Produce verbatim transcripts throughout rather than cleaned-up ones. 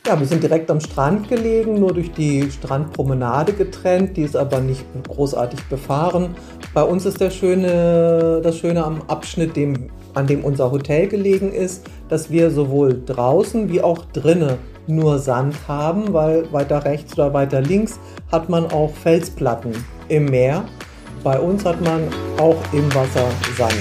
Ja, wir sind direkt am Strand gelegen, nur durch die Strandpromenade getrennt, die ist aber nicht großartig befahren. Bei uns ist der schöne, das Schöne am Abschnitt, dem, an dem unser Hotel gelegen ist, dass wir sowohl draußen wie auch drinnen nur Sand haben, weil weiter rechts oder weiter links hat man auch Felsplatten im Meer. Bei uns hat man auch im Wasser Sand.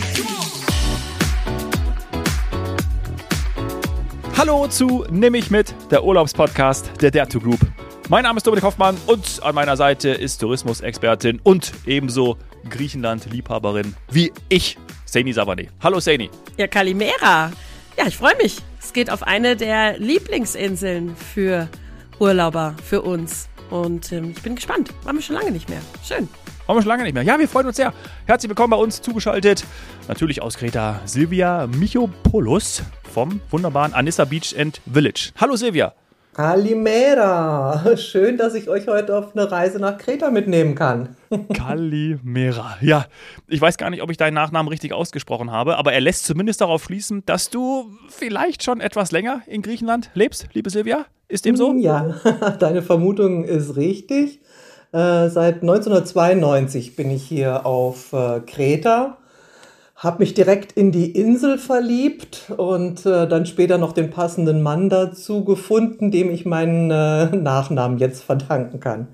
Hallo zu Nimm mich mit, der Urlaubspodcast der Dare to Group. Mein Name ist Dominik Hoffmann und an meiner Seite ist Tourismusexpertin und ebenso Griechenland-Liebhaberin wie ich, Saini Savane. Hallo Saini. Ja, Kalimera. Ja, ich freue mich. Es geht auf eine der Lieblingsinseln für Urlauber, für uns. Und ähm, ich bin gespannt. Waren wir schon lange nicht mehr. Schön. Waren wir schon lange nicht mehr. Ja, wir freuen uns sehr. Herzlich willkommen bei uns zugeschaltet. Natürlich aus Kreta, Silvia Michopoulos vom wunderbaren Anissa Beach and Village. Hallo Silvia. Kalimera. Schön, dass ich euch heute auf eine Reise nach Kreta mitnehmen kann. Kalimera. Ja, ich weiß gar nicht, ob ich deinen Nachnamen richtig ausgesprochen habe, aber er lässt zumindest darauf schließen, dass du vielleicht schon etwas länger in Griechenland lebst, liebe Silvia. Ist dem so? Ja, deine Vermutung ist richtig. Äh, seit neunzehnhundertzweiundneunzig bin ich hier auf äh, Kreta, habe mich direkt in die Insel verliebt und äh, dann später noch den passenden Mann dazu gefunden, dem ich meinen äh, Nachnamen jetzt verdanken kann.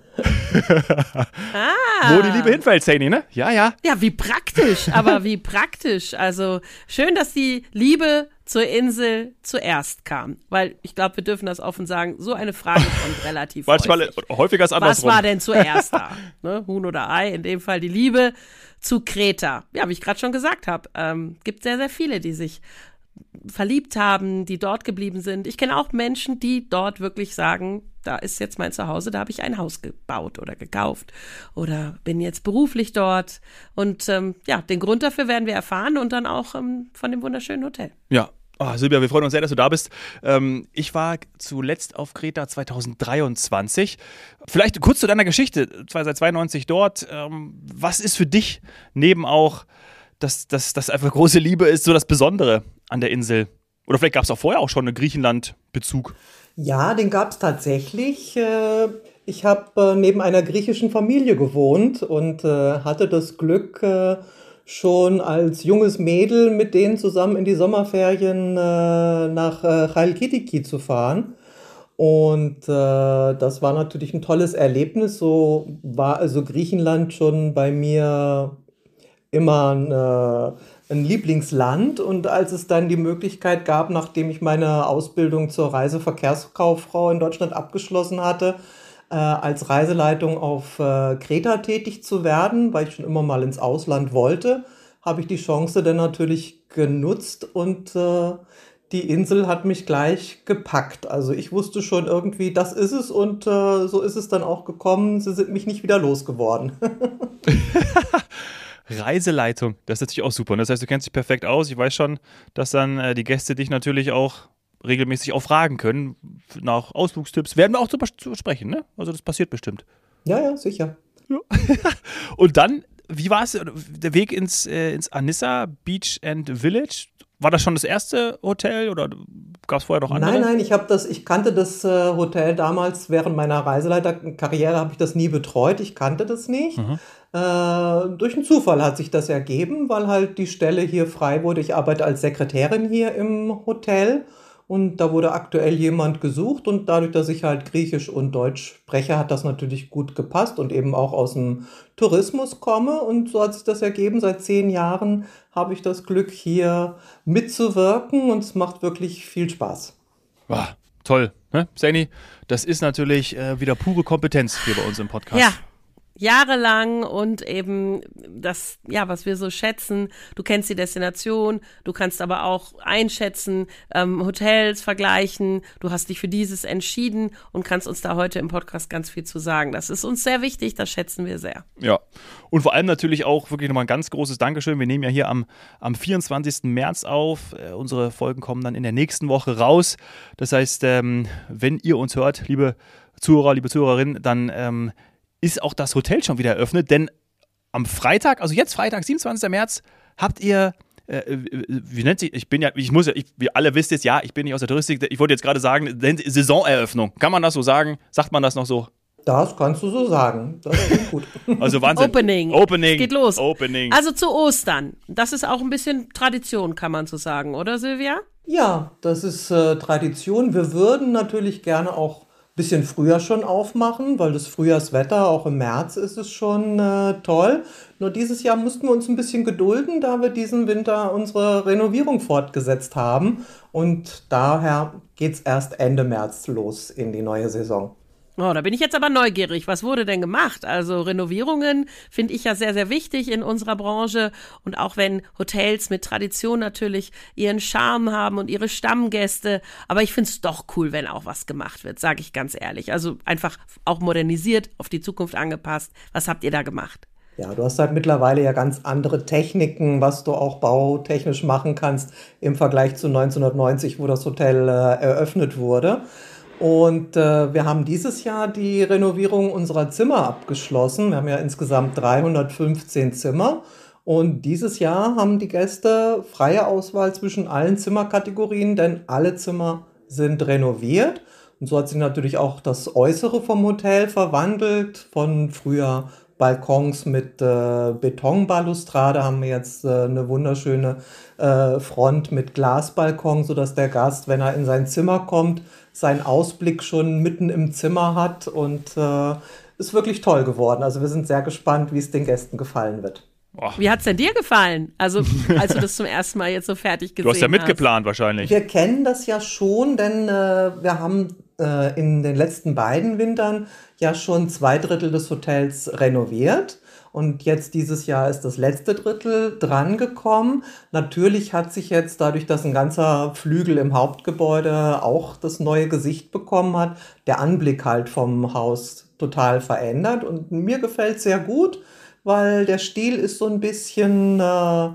Ah. Wo die Liebe hinfällt, Saini, ne? Ja, ja. Ja, wie praktisch, aber wie praktisch. Also schön, dass die Liebe zur Insel zuerst kam. Weil ich glaube, wir dürfen das offen sagen, so eine Frage kommt relativ Manchmal häufig. Häufiger als andersrum. Was war denn zuerst da? Ne? Huhn oder Ei? In dem Fall die Liebe zu Kreta. Ja, wie ich gerade schon gesagt habe, ähm, gibt sehr, sehr viele, die sich verliebt haben, die dort geblieben sind. Ich kenne auch Menschen, die dort wirklich sagen, da ist jetzt mein Zuhause, da habe ich ein Haus gebaut oder gekauft oder bin jetzt beruflich dort. Und ähm, ja, den Grund dafür werden wir erfahren und dann auch ähm, von dem wunderschönen Hotel. Ja. Oh, Silvia, wir freuen uns sehr, dass du da bist. Ähm, ich war zuletzt auf Kreta zweitausenddreiundzwanzig. Vielleicht kurz zu deiner Geschichte. Seit zweiundneunzig dort. Ähm, was ist für dich neben auch, dass das einfach große Liebe ist, so das Besondere an der Insel? Oder vielleicht gab es auch vorher auch schon einen Griechenland-Bezug? Ja, den gab es tatsächlich. Äh, Ich habe neben einer griechischen Familie gewohnt und äh, hatte das Glück, äh, schon als junges Mädel mit denen zusammen in die Sommerferien äh, nach äh, Chalkidiki zu fahren. Und äh, das war natürlich ein tolles Erlebnis. So war also Griechenland schon bei mir immer ein, äh, ein Lieblingsland. Und als es dann die Möglichkeit gab, nachdem ich meine Ausbildung zur Reiseverkehrskauffrau in Deutschland abgeschlossen hatte, äh, als Reiseleitung auf äh, Kreta tätig zu werden, weil ich schon immer mal ins Ausland wollte, habe ich die Chance dann natürlich genutzt und äh, die Insel hat mich gleich gepackt. Also ich wusste schon irgendwie, das ist es und äh, so ist es dann auch gekommen. Sie sind mich nicht wieder losgeworden. Reiseleitung, das ist natürlich auch super. Das heißt, du kennst dich perfekt aus. Ich weiß schon, dass dann äh, die Gäste dich natürlich auch regelmäßig auch fragen können nach Ausflugstipps. Werden wir auch zu, zu sprechen, ne? Also das passiert bestimmt. Ja, ja, sicher. Ja. Und dann, wie war es, der Weg ins, äh, ins Anissa Beach and Village? War das schon das erste Hotel oder gab es vorher noch andere? Nein, nein, ich habe das, ich kannte das äh, Hotel damals während meiner Reiseleiterkarriere, habe ich das nie betreut. Ich kannte das nicht. Mhm. Äh, durch einen Zufall hat sich das ergeben, weil halt die Stelle hier frei wurde. Ich arbeite als Sekretärin hier im Hotel und da wurde aktuell jemand gesucht und dadurch, dass ich halt Griechisch und Deutsch spreche, hat das natürlich gut gepasst und eben auch aus dem Tourismus komme und so hat sich das ergeben. Seit zehn Jahren habe ich das Glück, hier mitzuwirken und es macht wirklich viel Spaß. Wow, toll, ne, Saini? Das ist natürlich äh, wieder pure Kompetenz hier bei uns im Podcast. Ja. Jahrelang und eben das, ja, was wir so schätzen, du kennst die Destination, du kannst aber auch einschätzen, ähm, Hotels vergleichen, du hast dich für dieses entschieden und kannst uns da heute im Podcast ganz viel zu sagen. Das ist uns sehr wichtig, das schätzen wir sehr. Ja, und vor allem natürlich auch wirklich nochmal ein ganz großes Dankeschön. Wir nehmen ja hier am, am vierundzwanzigsten März auf. Äh, unsere Folgen kommen dann in der nächsten Woche raus. Das heißt, ähm, wenn ihr uns hört, liebe Zuhörer, liebe Zuhörerinnen, dann ähm, ist auch das Hotel schon wieder eröffnet, denn am Freitag, also jetzt Freitag, siebenundzwanzigsten März, habt ihr äh, wie nennt sich, ich bin ja, ich muss ja, ich, wir alle wisst jetzt, ja, ich bin nicht aus der Touristik, ich wollte jetzt gerade sagen, Saisoneröffnung, kann man das so sagen? Sagt man das noch so? Das kannst du so sagen. Das ist gut. Also Wahnsinn. Opening. Opening. Es geht los. Opening. Also zu Ostern. Das ist auch ein bisschen Tradition, kann man so sagen, oder Silvia? Ja, das ist äh, Tradition. Wir würden natürlich gerne auch ein bisschen früher schon aufmachen, weil das Frühjahrswetter, auch im März ist es schon äh, toll. Nur dieses Jahr mussten wir uns ein bisschen gedulden, da wir diesen Winter unsere Renovierung fortgesetzt haben. Und daher geht es erst Ende März los in die neue Saison. Oh, da bin ich jetzt aber neugierig. Was wurde denn gemacht? Also Renovierungen finde ich ja sehr, sehr wichtig in unserer Branche. Und auch wenn Hotels mit Tradition natürlich ihren Charme haben und ihre Stammgäste. Aber ich finde es doch cool, wenn auch was gemacht wird, sage ich ganz ehrlich. Also einfach auch modernisiert, auf die Zukunft angepasst. Was habt ihr da gemacht? Ja, du hast halt mittlerweile ja ganz andere Techniken, was du auch bautechnisch machen kannst im Vergleich zu neunzehnhundertneunzig, wo das Hotel äh, eröffnet wurde. Und äh, wir haben dieses Jahr die Renovierung unserer Zimmer abgeschlossen. Wir haben ja insgesamt dreihundertfünfzehn Zimmer. Und dieses Jahr haben die Gäste freie Auswahl zwischen allen Zimmerkategorien, denn alle Zimmer sind renoviert. Und so hat sich natürlich auch das Äußere vom Hotel verwandelt. Von früher Balkons mit äh, Betonbalustrade haben wir jetzt äh, eine wunderschöne äh, Front mit Glasbalkon, sodass der Gast, wenn er in sein Zimmer kommt, seinen Ausblick schon mitten im Zimmer hat und äh, ist wirklich toll geworden. Also wir sind sehr gespannt, wie es den Gästen gefallen wird. Oh. Wie hat's denn dir gefallen? Also als du das zum ersten Mal jetzt so fertig gesehen hast. Du hast ja mitgeplant wahrscheinlich. Wir kennen das ja schon, denn äh, wir haben äh, in den letzten beiden Wintern ja schon zwei Drittel des Hotels renoviert. Und jetzt dieses Jahr ist das letzte Drittel drangekommen. Natürlich hat sich jetzt dadurch, dass ein ganzer Flügel im Hauptgebäude auch das neue Gesicht bekommen hat, der Anblick halt vom Haus total verändert. Und mir gefällt es sehr gut, weil der Stil ist so ein bisschen äh,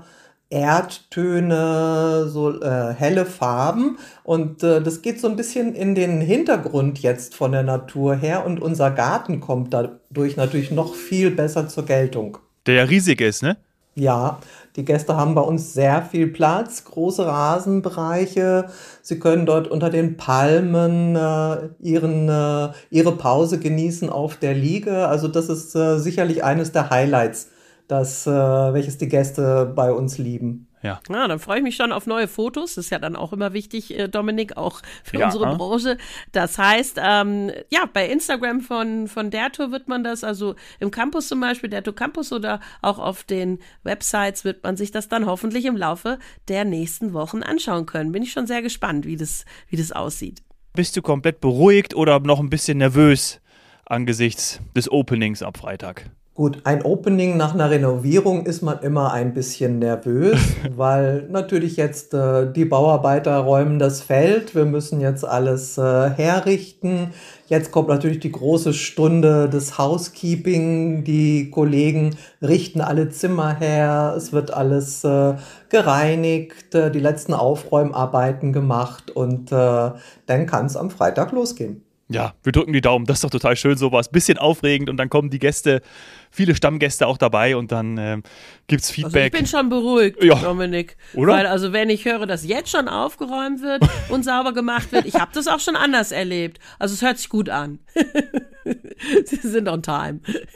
Erdtöne, so äh, helle Farben. Und äh, das geht so ein bisschen in den Hintergrund jetzt von der Natur her. Und unser Garten kommt dadurch natürlich noch viel besser zur Geltung. Der ja riesig ist, ne? Ja, die Gäste haben bei uns sehr viel Platz, große Rasenbereiche. Sie können dort unter den Palmen äh, ihren, äh, ihre Pause genießen auf der Liege. Also das ist äh, sicherlich eines der Highlights, das, äh, welches die Gäste bei uns lieben. Ja. Ja, dann freue ich mich schon auf neue Fotos. Das ist ja dann auch immer wichtig, äh, Dominik, auch für ja, unsere äh? Branche. Das heißt, ähm, ja, bei Instagram von, von Derto wird man das, also im Campus zum Beispiel, Derto Campus oder auch auf den Websites wird man sich das dann hoffentlich im Laufe der nächsten Wochen anschauen können. Bin ich schon sehr gespannt, wie das, wie das aussieht. Bist du komplett beruhigt oder noch ein bisschen nervös angesichts des Openings am Freitag? Gut, ein Opening nach einer Renovierung ist man immer ein bisschen nervös, weil natürlich jetzt äh, die Bauarbeiter räumen das Feld, wir müssen jetzt alles äh, herrichten. Jetzt kommt natürlich die große Stunde des Housekeeping, die Kollegen richten alle Zimmer her, es wird alles äh, gereinigt, äh, die letzten Aufräumarbeiten gemacht und äh, dann kann es am Freitag losgehen. Ja, wir drücken die Daumen. Das ist doch total schön sowas. Bisschen aufregend und dann kommen die Gäste, viele Stammgäste auch dabei und dann ähm, gibt's Feedback. Also ich bin schon beruhigt, ja. Dominik. Oder? Weil also wenn ich höre, dass jetzt schon aufgeräumt wird und sauber gemacht wird, ich habe das auch schon anders erlebt. Also es hört sich gut an. Sie sind on time.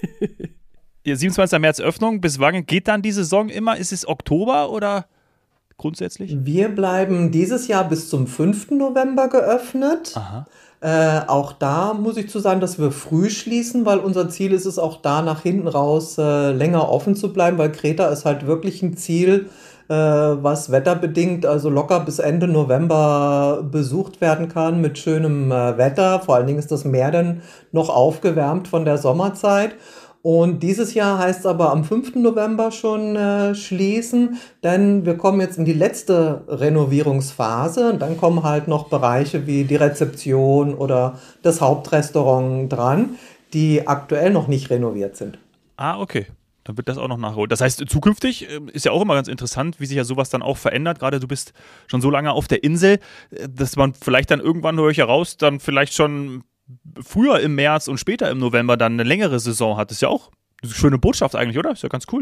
Ja, siebenundzwanzigsten März Öffnung. Bis wann geht dann die Saison immer? Ist es Oktober oder grundsätzlich? Wir bleiben dieses Jahr bis zum fünften November geöffnet. Aha. Äh, auch da muss ich zu sagen, dass wir früh schließen, weil unser Ziel ist es auch da nach hinten raus äh, länger offen zu bleiben, weil Kreta ist halt wirklich ein Ziel, äh, was wetterbedingt also locker bis Ende November besucht werden kann mit schönem äh, Wetter. Vor allen Dingen ist das Meer dann noch aufgewärmt von der Sommerzeit. Und dieses Jahr heißt es aber am fünften November schon äh, schließen, denn wir kommen jetzt in die letzte Renovierungsphase und dann kommen halt noch Bereiche wie die Rezeption oder das Hauptrestaurant dran, die aktuell noch nicht renoviert sind. Ah, okay. Dann wird das auch noch nachgeholt. Das heißt, zukünftig äh, ist ja auch immer ganz interessant, wie sich ja sowas dann auch verändert. Gerade du bist schon so lange auf der Insel, äh, dass man vielleicht dann irgendwann, höre ich heraus, dann vielleicht schon früher im März und später im November dann eine längere Saison hat. Das ist ja auch eine schöne Botschaft eigentlich, oder? Ist ja ganz cool.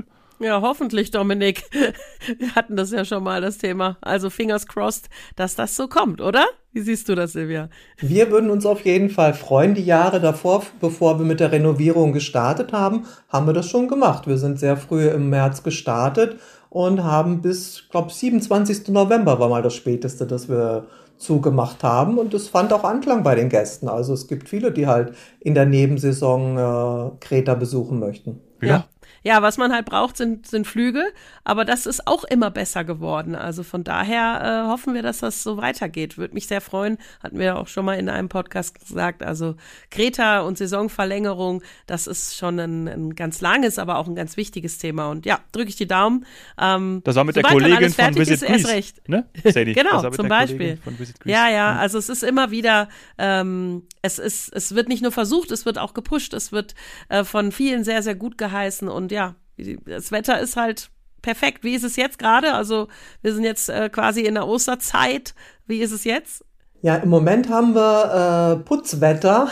Ja, hoffentlich, Dominik. Wir hatten das ja schon mal, das Thema. Also fingers crossed, dass das so kommt, oder? Wie siehst du das, Silvia? Wir würden uns auf jeden Fall freuen. Die Jahre davor, bevor wir mit der Renovierung gestartet haben, haben wir das schon gemacht. Wir sind sehr früh im März gestartet und haben bis, ich glaube, siebenundzwanzigsten November war mal das Späteste, dass wir zugemacht haben. Und es fand auch Anklang bei den Gästen. Also es gibt viele, die halt in der Nebensaison äh, Kreta besuchen möchten. Ja. Ja. Ja, was man halt braucht, sind, sind Flüge, aber das ist auch immer besser geworden. Also von daher äh, hoffen wir, dass das so weitergeht. Würde mich sehr freuen, hatten wir auch schon mal in einem Podcast gesagt. Also Kreta und Saisonverlängerung, das ist schon ein, ein ganz langes, aber auch ein ganz wichtiges Thema. Und ja, drücke ich die Daumen. Ähm, Das war mit der sobald dann Kollegin alles von fertig Visit ist, erst Greece, recht. ne? Sadie, das Genau, war mit zum der Beispiel. Kollegin von Visit Greece. Ja, ja, also es ist immer wieder, ähm, es ist, es wird nicht nur versucht, es wird auch gepusht, es wird äh, von vielen sehr, sehr gut geheißen und ja, das Wetter ist halt perfekt. Wie ist es jetzt gerade? Also wir sind jetzt äh, quasi in der Osterzeit. Wie ist es jetzt? Ja, im Moment haben wir äh, Putzwetter.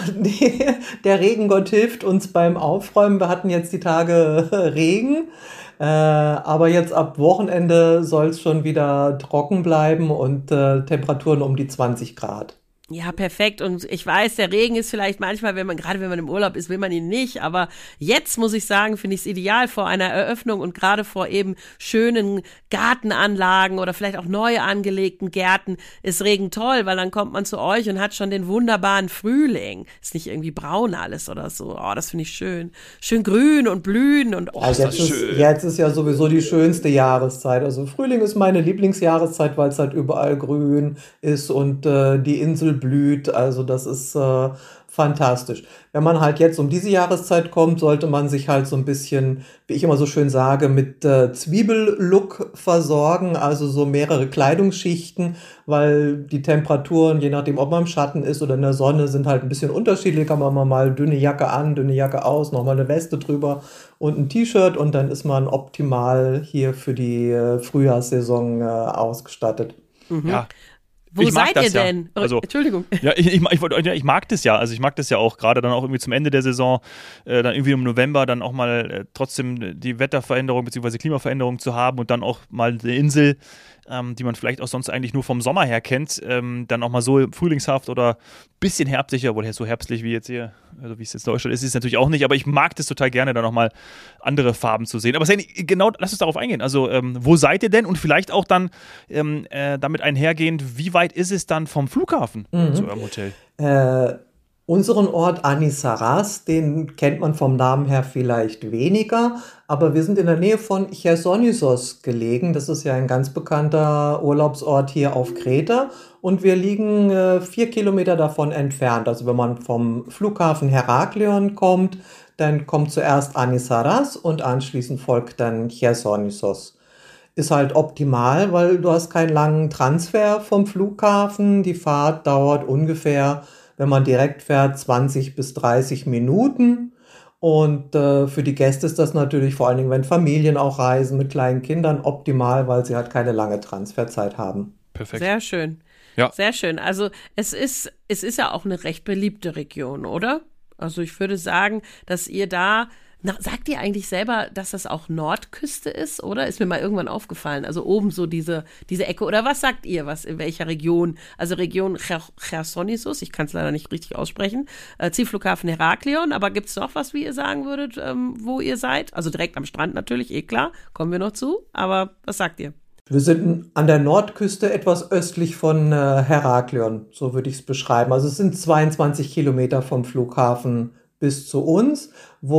Der Regengott hilft uns beim Aufräumen. Wir hatten jetzt die Tage äh, Regen, äh, aber jetzt ab Wochenende soll es schon wieder trocken bleiben und äh, Temperaturen um die zwanzig Grad. Ja, perfekt. Und ich weiß, der Regen ist vielleicht manchmal, wenn man, gerade wenn man im Urlaub ist, will man ihn nicht. Aber jetzt muss ich sagen, finde ich es ideal vor einer Eröffnung und gerade vor eben schönen Gartenanlagen oder vielleicht auch neu angelegten Gärten ist Regen toll, weil dann kommt man zu euch und hat schon den wunderbaren Frühling. Ist nicht irgendwie braun alles oder so. Oh, das finde ich schön. Schön grün und blühen und oh, Also ist das jetzt, schön. ist, jetzt ist ja sowieso die schönste Jahreszeit. Also Frühling ist meine Lieblingsjahreszeit, weil es halt überall grün ist und äh, die Insel blüht. Also das ist äh, fantastisch. Wenn man halt jetzt um diese Jahreszeit kommt, sollte man sich halt so ein bisschen, wie ich immer so schön sage, mit äh, Zwiebellook versorgen, also so mehrere Kleidungsschichten, weil die Temperaturen, je nachdem, ob man im Schatten ist oder in der Sonne, sind halt ein bisschen unterschiedlich. Kann man mal dünne Jacke an, dünne Jacke aus, nochmal eine Weste drüber und ein T-Shirt und dann ist man optimal hier für die äh, Frühjahrssaison äh, ausgestattet. Ja. Wo Ich mag seid das ihr ja. denn? Oh, Also- Entschuldigung. Ja, ich, ich, ich, wollt- ich mag das ja. Also ich mag das ja auch gerade dann auch irgendwie zum Ende der Saison, äh, dann irgendwie im November dann auch mal äh, trotzdem die Wetterveränderung bzw. Klimaveränderung zu haben und dann auch mal eine Insel, ähm, die man vielleicht auch sonst eigentlich nur vom Sommer her kennt, ähm, dann auch mal so frühlingshaft oder ein bisschen herbstlicher, obwohl so herbstlich wie jetzt hier, also wie es jetzt in Deutschland ist, ist es natürlich auch nicht, aber ich mag das total gerne, dann auch mal andere Farben zu sehen. Aber Sandy, genau, lass uns darauf eingehen. Also ähm, wo seid ihr denn und vielleicht auch dann ähm, äh, damit einhergehend, wie weit ist es dann vom Flughafen zu eurem Hotel? Äh, unseren Ort Anisaras, den kennt man vom Namen her vielleicht weniger, aber wir sind in der Nähe von Chersonissos gelegen. Das ist ja ein ganz bekannter Urlaubsort hier auf Kreta und wir liegen äh, vier Kilometer davon entfernt. Also wenn man vom Flughafen Heraklion kommt, dann kommt zuerst Anisaras und anschließend folgt dann Chersonissos. Ist halt optimal, weil du hast keinen langen Transfer vom Flughafen. Die Fahrt dauert ungefähr, wenn man direkt fährt, zwanzig bis dreißig Minuten. Und äh, für die Gäste ist das natürlich vor allen Dingen, wenn Familien auch reisen mit kleinen Kindern, optimal, weil sie halt keine lange Transferzeit haben. Perfekt. Sehr schön. Ja. Sehr schön. Also es ist, es ist ja auch eine recht beliebte Region, oder? Also ich würde sagen, dass ihr da, na, sagt ihr eigentlich selber, dass das auch Nordküste ist, oder? Ist mir mal irgendwann aufgefallen. Also oben so diese, diese Ecke. Oder was sagt ihr, was in welcher Region? Also Region Cher- Chersonissos, ich kann es leider nicht richtig aussprechen. Äh, Zielflughafen Heraklion. Aber gibt es noch was, wie ihr sagen würdet, ähm, wo ihr seid? Also direkt am Strand natürlich, eh klar. Kommen wir noch zu. Aber was sagt ihr? Wir sind an der Nordküste etwas östlich von äh, Heraklion, so würde ich es beschreiben. Also es sind zweiundzwanzig Kilometer vom Flughafen bis zu uns,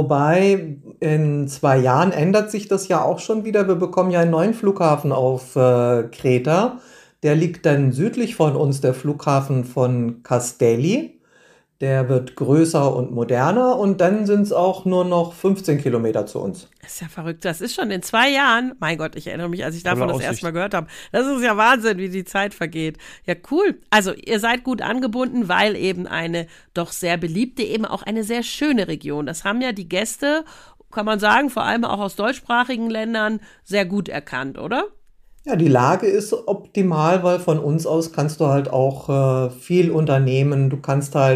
wobei in zwei Jahren ändert sich das ja auch schon wieder. Wir bekommen ja einen neuen Flughafen auf äh, Kreta. Der liegt dann südlich von uns, der Flughafen von Kastelli. Der wird größer und moderner und dann sind es auch nur noch fünfzehn Kilometer zu uns. Das ist ja verrückt. Das ist schon in zwei Jahren. Mein Gott, ich erinnere mich, als ich davon Tolle das Aussicht. erste Mal gehört habe. Das ist ja Wahnsinn, wie die Zeit vergeht. Ja, cool. Also ihr seid gut angebunden, weil eben eine doch sehr beliebte, eben auch eine sehr schöne Region. Das haben ja die Gäste, kann man sagen, vor allem auch aus deutschsprachigen Ländern, sehr gut erkannt, oder? Ja, die Lage ist optimal, weil von uns aus kannst du halt auch äh, viel unternehmen. Du kannst halt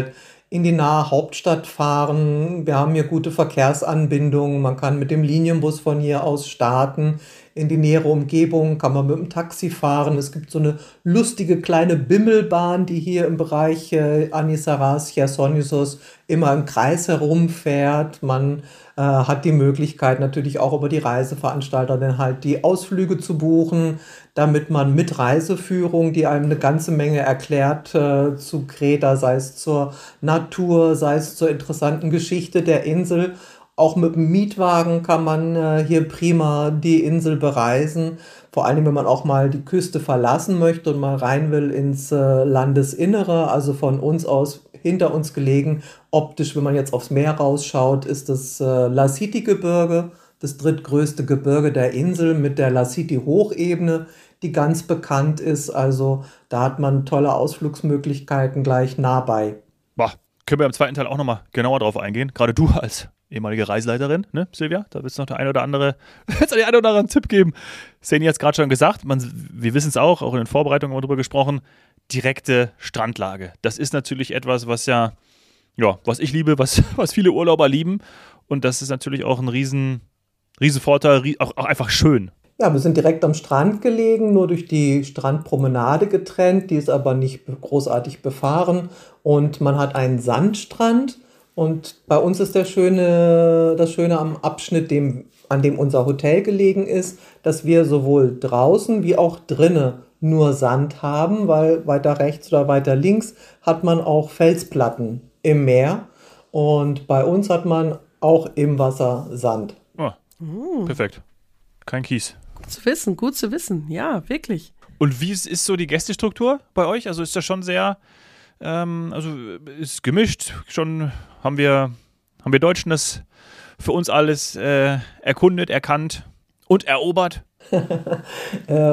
in die nahe Hauptstadt fahren. Wir haben hier gute Verkehrsanbindungen. Man kann mit dem Linienbus von hier aus starten. In die nähere Umgebung kann man mit dem Taxi fahren. Es gibt so eine lustige kleine Bimmelbahn, die hier im Bereich äh, Anisaras, Chersonissos immer im Kreis herumfährt. Man äh, hat die Möglichkeit natürlich auch über die Reiseveranstalter dann halt die Ausflüge zu buchen, damit man mit Reiseführung, die einem eine ganze Menge erklärt äh, zu Kreta, sei es zur Natur, sei es zur interessanten Geschichte der Insel. Auch mit dem Mietwagen kann man äh, hier prima die Insel bereisen. Vor allem, wenn man auch mal die Küste verlassen möchte und mal rein will ins äh, Landesinnere, also von uns aus, hinter uns gelegen. Optisch, wenn man jetzt aufs Meer rausschaut, ist das äh, Lassiti-Gebirge, das drittgrößte Gebirge der Insel mit der Lassiti-Hochebene, die ganz bekannt ist. Also da hat man tolle Ausflugsmöglichkeiten gleich nah bei. Boah, können wir im zweiten Teil auch nochmal genauer drauf eingehen. Gerade du als ehemalige Reiseleiterin, ne, Silvia? Da willst du noch der eine oder andere, jetzt den einen oder anderen Tipp geben. Seni hat es gerade schon gesagt, man, wir wissen es auch, auch in den Vorbereitungen haben wir darüber gesprochen, direkte Strandlage. Das ist natürlich etwas, was ja, ja, was ich liebe, was, was viele Urlauber lieben. Und das ist natürlich auch ein riesen, riesen Vorteil, auch, auch einfach schön. Ja, wir sind direkt am Strand gelegen, nur durch die Strandpromenade getrennt, die ist aber nicht großartig befahren. Und man hat einen Sandstrand. Und bei uns ist der Schöne, das Schöne am Abschnitt, dem, an dem unser Hotel gelegen ist, dass wir sowohl draußen wie auch drinnen nur Sand haben, weil weiter rechts oder weiter links hat man auch Felsplatten im Meer. Und bei uns hat man auch im Wasser Sand. Oh, mm. Perfekt. Kein Kies. Gut zu wissen, gut zu wissen. Ja, wirklich. Und wie ist, ist so die Gästestruktur bei euch? Also ist das schon sehr... Ähm, also ist gemischt, schon haben wir, haben wir Deutschen das für uns alles äh, erkundet, erkannt und erobert? äh,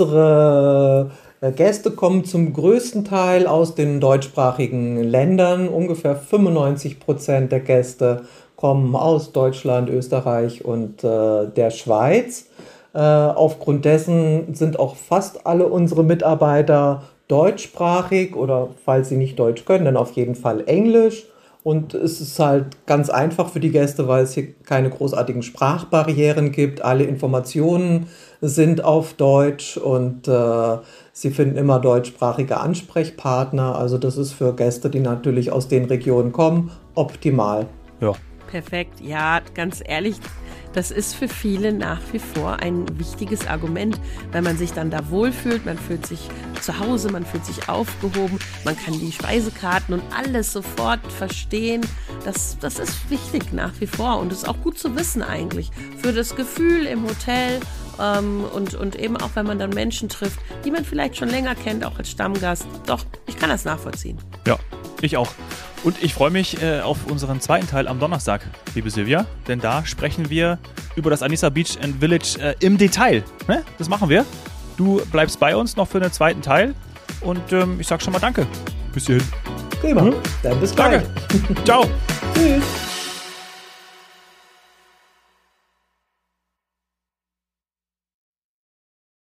unsere Gäste kommen zum größten Teil aus den deutschsprachigen Ländern. Ungefähr fünfundneunzig Prozent der Gäste kommen aus Deutschland, Österreich und äh, der Schweiz. Äh, aufgrund dessen sind auch fast alle unsere Mitarbeiter deutschsprachig oder falls sie nicht Deutsch können, dann auf jeden Fall Englisch. Und es ist halt ganz einfach für die Gäste, weil es hier keine großartigen Sprachbarrieren gibt. Alle Informationen sind auf Deutsch und äh, sie finden immer deutschsprachige Ansprechpartner. Also das ist für Gäste, die natürlich aus den Regionen kommen, optimal. Ja. Perfekt. Ja, ganz ehrlich, das ist für viele nach wie vor ein wichtiges Argument, weil man sich dann da wohlfühlt, man fühlt sich zu Hause, man fühlt sich aufgehoben, man kann die Speisekarten und alles sofort verstehen. Das, das ist wichtig nach wie vor und ist auch gut zu wissen eigentlich für das Gefühl im Hotel ähm, und, und eben auch, wenn man dann Menschen trifft, die man vielleicht schon länger kennt, auch als Stammgast. Doch, ich kann das nachvollziehen. Ja, ich auch. Und ich freue mich äh, auf unseren zweiten Teil am Donnerstag, liebe Silvia, denn da sprechen wir über das Anisa Beach and Village äh, im Detail. Ne? Das machen wir. Du bleibst bei uns noch für den zweiten Teil und ähm, ich sag schon mal danke. Bis hierhin. Prima, hm? Dann bis gleich. Danke. Ciao. Tschüss.